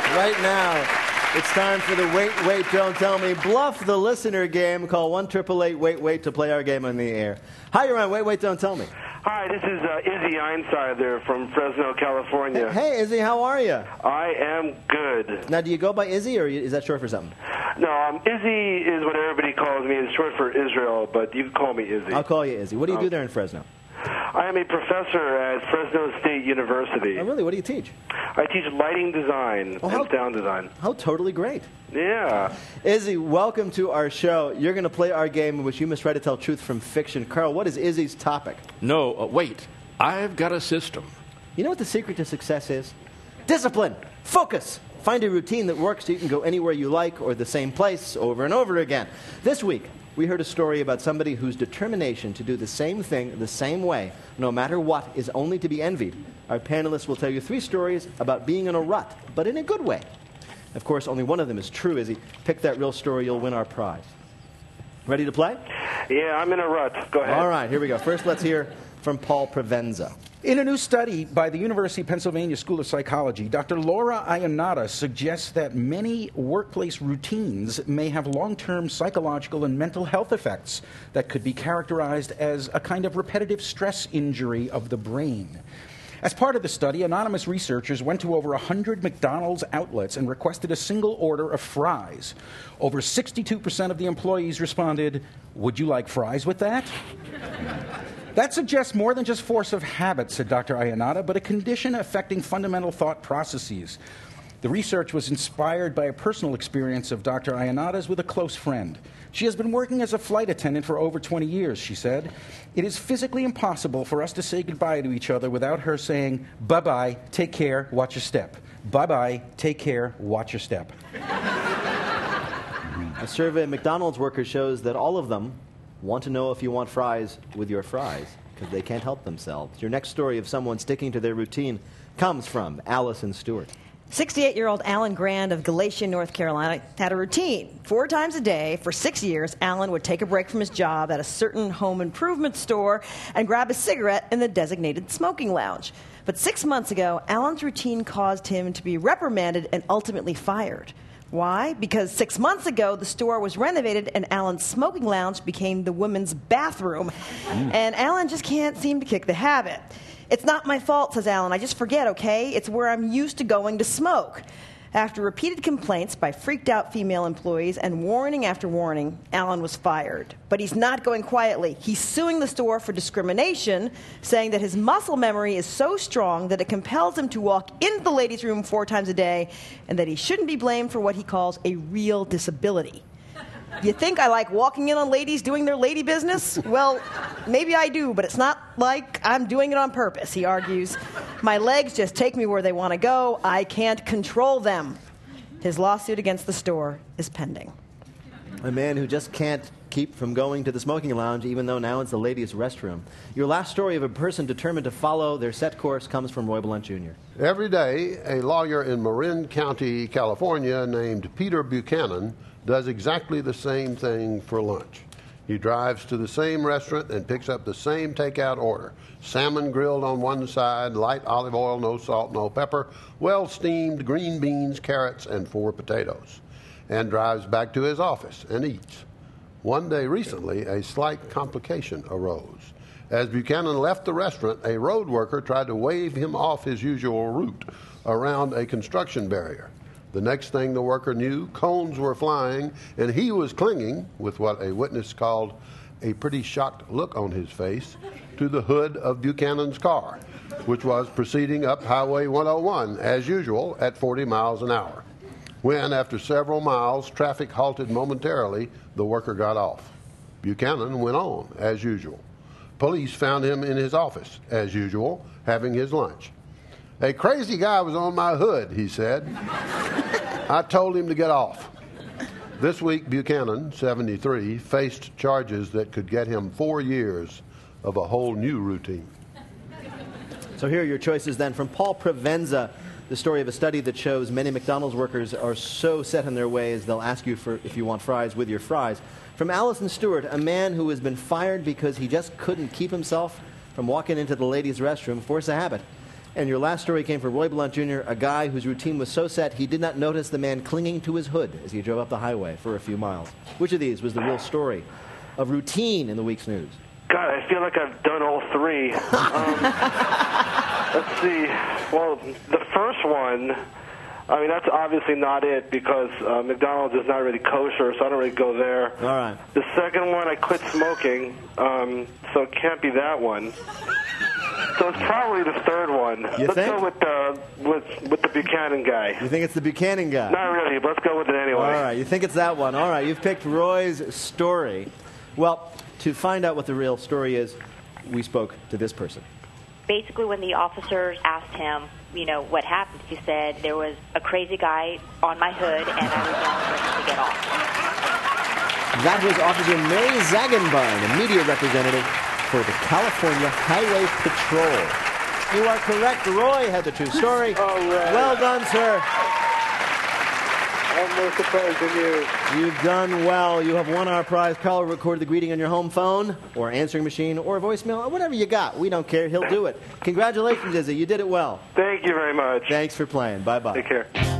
Right now, it's time for the Wait, Wait, Don't Tell Me Bluff the Listener game. Call 1-888-WAIT-WAIT to play our game on the air. Hi, you're on Wait, Wait, Don't Tell Me. Hi, this is Izzy Einsider from Fresno, California. Hey, Izzy, how are you? I am good. Now, do you go by Izzy, or is that short for something? No, Izzy is what everybody calls me. It's short for Israel, but you can call me Izzy. I'll call you Izzy. What do you do there in Fresno? I am a professor at Fresno State University. Oh, really? What do you teach? I teach lighting design and sound design. How totally great. Yeah. Izzy, welcome to our show. You're going to play our game in which you must try to tell truth from fiction. Carl, what is Izzy's topic? No, wait. I've got a system. You know what the secret to success is? Discipline. Focus. Find a routine that works so you can go anywhere you like or the same place over and over again. This week, we heard a story about somebody whose determination to do the same thing the same way, no matter what, is only to be envied. Our panelists will tell you 3 stories about being in a rut, but in a good way. Of course, only one of them is true, Izzy. Pick that real story, you'll win our prize. Ready to play? Yeah, I'm in a rut. Go ahead. All right, here we go. First, let's hear from Paul Provenza. In a new study by the University of Pennsylvania School of Psychology, Dr. Laura Ionata suggests that many workplace routines may have long-term psychological and mental health effects that could be characterized as a kind of repetitive stress injury of the brain. As part of the study, anonymous researchers went to over 100 McDonald's outlets and requested a single order of fries. Over 62% of the employees responded, "Would you like fries with that?" That suggests more than just force of habit, said Dr. Ionata, but a condition affecting fundamental thought processes. The research was inspired by a personal experience of Dr. Ionata's with a close friend. She has been working as a flight attendant for over 20 years, she said. It is physically impossible for us to say goodbye to each other without her saying, "Bye-bye, take care, watch your step. Bye-bye, take care, watch your step." A survey of McDonald's workers shows that all of them want to know if you want fries with your fries, because they can't help themselves. Your next story of someone sticking to their routine comes from Allison Stewart. 68-year-old Alan Grand of Galatia, North Carolina, had a routine. 4 times a day for 6 years, Alan would take a break from his job at a certain home improvement store and grab a cigarette in the designated smoking lounge. But 6 months ago, Alan's routine caused him to be reprimanded and ultimately fired. Why? Because 6 months ago, the store was renovated and Alan's smoking lounge became the women's bathroom. And Alan just can't seem to kick the habit. "It's not my fault," says Alan. "I just forget, okay? It's where I'm used to going to smoke." After repeated complaints by freaked-out female employees and warning after warning, Alan was fired. But he's not going quietly. He's suing the store for discrimination, saying that his muscle memory is so strong that it compels him to walk into the ladies' room 4 times a day, and that he shouldn't be blamed for what he calls a real disability. "You think I like walking in on ladies doing their lady business? Well, maybe I do, but it's not like I'm doing it on purpose," he argues. "My legs just take me where they want to go. I can't control them." His lawsuit against the store is pending. A man who just can't keep from going to the smoking lounge, even though now it's the ladies' restroom. Your last story of a person determined to follow their set course comes from Roy Blunt Jr. Every day, a lawyer in Marin County, California, named Peter Buchanan, does exactly the same thing for lunch. He drives to the same restaurant and picks up the same takeout order. Salmon grilled on one side, light olive oil, no salt, no pepper, well-steamed green beans, carrots, and 4 potatoes. And drives back to his office and eats. One day recently, a slight complication arose. As Buchanan left the restaurant, a road worker tried to wave him off his usual route around a construction barrier. The next thing the worker knew, cones were flying, and he was clinging, with what a witness called a pretty shocked look on his face, to the hood of Buchanan's car, which was proceeding up Highway 101, as usual, at 40 miles an hour. When, after several miles, traffic halted momentarily, the worker got off. Buchanan went on, as usual. Police found him in his office, as usual, having his lunch. "A crazy guy was on my hood," he said. "I told him to get off." This week, Buchanan, 73, faced charges that could get him 4 years of a whole new routine. So here are your choices then from Paul Provenza, the story of a study that shows many McDonald's workers are so set in their ways they'll ask you for if you want fries with your fries. From Allison Stewart, a man who has been fired because he just couldn't keep himself from walking into the ladies' restroom, force a habit. And your last story came from Roy Blunt Jr., a guy whose routine was so set he did not notice the man clinging to his hood as he drove up the highway for a few miles. Which of these was the real story of routine in the week's news? God, I feel like I've done all three. Let's see. Well, the first one, I mean, that's obviously not it because McDonald's is not really kosher, so I don't really go there. All right. The second one, I quit smoking, so it can't be that one. So it's probably the third one. You Let's think? go with the Buchanan guy. You think it's the Buchanan guy? Not really, but let's go with it anyway. All right, you think it's that one. All right, you've picked Roy's story. Well, to find out what the real story is, we spoke to this person. Basically, when the officers asked him, what happened, he said there was a crazy guy on my hood, and I was yelling for him to get off. That was Officer Mary Zagenbein, a media representative for the California Highway Patrol. You are correct. Roy had the true story. All right. Well done, sir. I'm more surprised than you. You've done well. You have won our prize. Carl recorded the greeting on your home phone or answering machine or voicemail or whatever you got. We don't care. He'll do it. Congratulations, Izzy. You did it well. Thank you very much. Thanks for playing. Bye-bye. Take care.